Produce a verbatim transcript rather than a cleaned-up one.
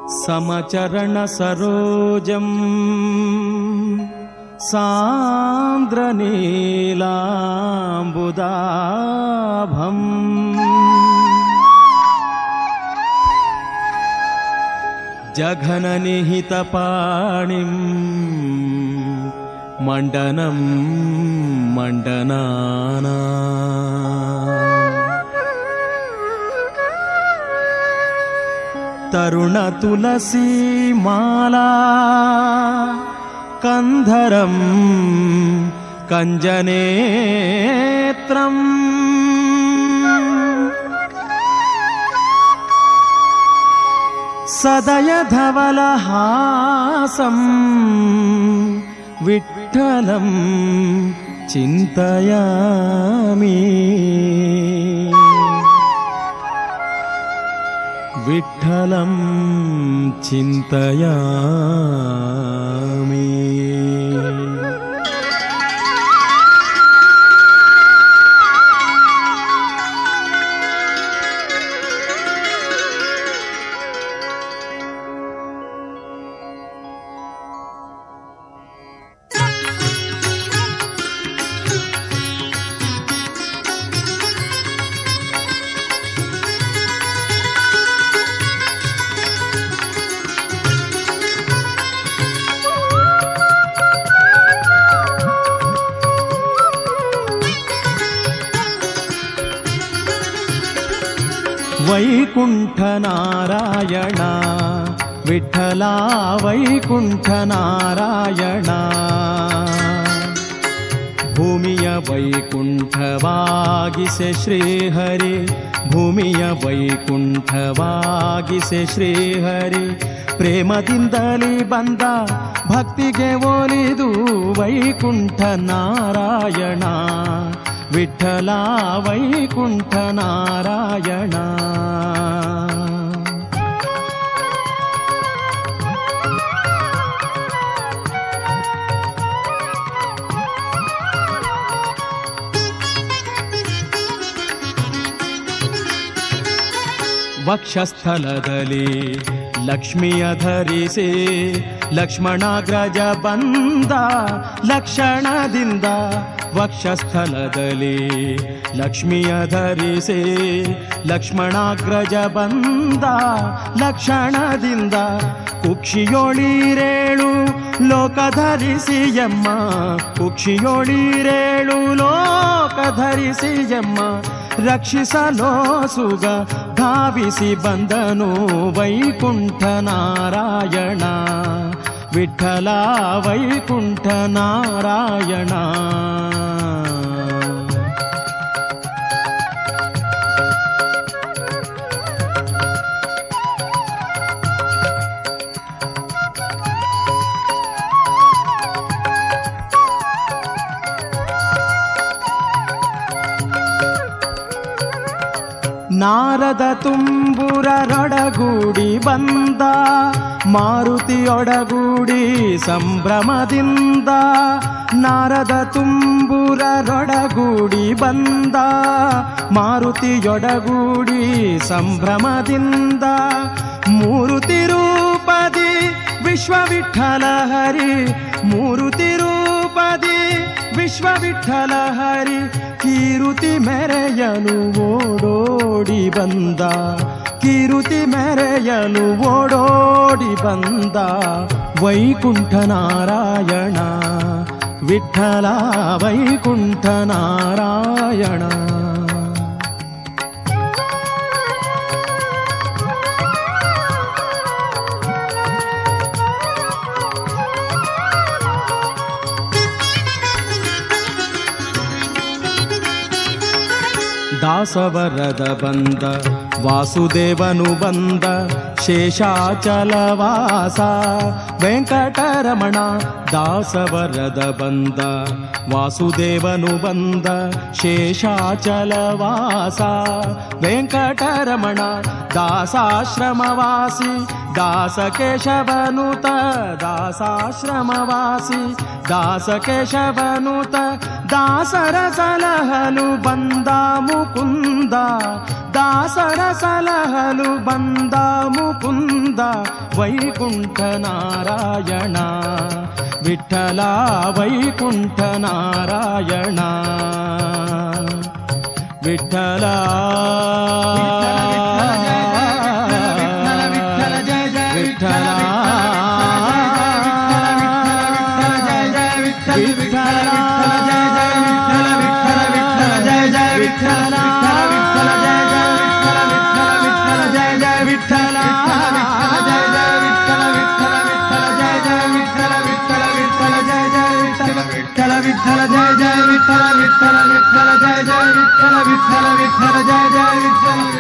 ಸಮಚರಣ ಸರೋಜಂ ಸಾಂದ್ರನೀಲಾಂಬುದಾಭಂ ಜಘನನಿಹಿತಪಾಣಿಂ ಮಂಡನಂ ಮಂಡನಾನಾ ತರುಣ ತುಳಸಿ ಮಾಲಾ ಕಂಧರಂ ಕಂಜನೇತ್ರಂ ಸದಯ ಧವಲಹಾಸಂ ವಿಠ್ಠಲಂ ಚಿಂತಯಾಮಿ ವಿಠ್ಠಲಂ ಚಿಂತಯಾಮಿ. ವೈಕುಂಠ ನಾರಾಯಣ ವಿಠ್ಠಲ ವೈಕುಂಠ ನಾರಾಯಣ ಭೂಮಿಯ ವೈಕುಂಠವಾಗಿಸೆ ಶ್ರೀಹರಿ ಭೂಮಿಯ ವೈಕುಂಠವಾಗಿಸೆ ಶ್ರೀಹರಿ ಪ್ರೇಮದಿಂದಲೇ ಬಂದ ಭಕ್ತಿಗೆ ಒಲಿದು ವೈಕುಂಠ ನಾರಾಯಣ ವಿಠ್ಠಲ ವೈಕುಂಠ ನಾರಾಯಣ. ವಕ್ಷಸ್ಥಲದಲ್ಲಿ ಲಕ್ಷ್ಮಿಯ ಧರಿಸಿ ಲಕ್ಷ್ಮಣಾಗ್ರಜ ಬಂದ ಲಕ್ಷಣದಿಂದ ವಕ್ಷಸ್ಥಲದಲ್ಲಿ ಲಕ್ಷ್ಮಿಯ ಧರಿಸಿ ಲಕ್ಷ್ಮಣಾಗ್ರಜ ಬಂದ ಲಕ್ಷಣದಿಂದ ಕುಕ್ಷಿಯೋಳಿರೇಳು ಲೋಕ ಧರಿಸಿ ಎಮ್ಮ ಕುಕ್ಷಿಯೋಳಿರೇಳು ಲೋಕ ಧರಿಸಿ ಎಮ್ಮ ರಕ್ಷಿಸಲೋ ಸುಗ ಧಾವಿಸಿ ಬಂದನು ವೈಕುಂಠ ನಾರಾಯಣ ವಿಠ್ಠಲ ವೈಕುಂಠ ನಾರಾಯಣ. ನಾರದ ತುಂಬುರರೊಡಗೂಡಿ ಬಂದ ಮಾರುತಿಯೊಡಗೂಡಿ ಸಂಭ್ರಮದಿಂದ ನಾರದ ತುಂಬುರರೊಡಗೂಡಿ ಬಂದ ಮಾರುತಿಯೊಡಗೂಡಿ ಸಂಭ್ರಮದಿಂದ ಮೂರುತಿ ರೂಪದಿ ವಿಶ್ವವಿಠಲ ಹರಿ ಮೂರುತಿ ರೂಪದಿ ವಿಶ್ವವಿಠಲ ಹರಿ ಕೀರುತಿ ಮೆರೆಯಲು ಓಡೋಡಿ ಬಂದ ಕೀರುತಿ ಮೆರೆಯಲು ಓಡೋಡಿ ಬಂದ ವೈಕುಂಠ ನಾರಾಯಣ ವಿಠ್ಠಲ ವೈಕುಂಠ ನಾರಾಯಣ. ದಾಸವರದ ಬಂದ ವಾಸುದೇವನು ಬಂದ ಶೇಷಾಚಲವಾಸ ವೆಂಕಟರಮಣ ದಾಸವರದ ಬಂದ ವಾಸುದೇವನು ಬಂದ ಶೇಷಾಚಲವಾಸ ವೆಂಕಟರಮಣ ದಾಸಾಶ್ರಮವಾಸಿ ದಾಸಕೇಶವನುತ ದಾಸಾಶ್ರಮವಾಸಿ ದಾಸಕೇಶವನುತ ದಾಸರ ಸಲಹಲು ಬಂದ ಮುಕುಂದ ದಾಸರ ಸಲಹಲು ಬಂದ ಮುಕುಂದ ವೈಕುಂಠ ನಾರಾಯಣ ವಿಠಲ ವೈಕುಂಠ ನಾರಾಯಣ ವಿಠಲ ವಿಠಲ विठ्ठल जय जय विठ्ठल विठ्ठल विठ्ठल जय जय विठ्ठल विठ्ठल विठ्ठल जय जय विठ्ठल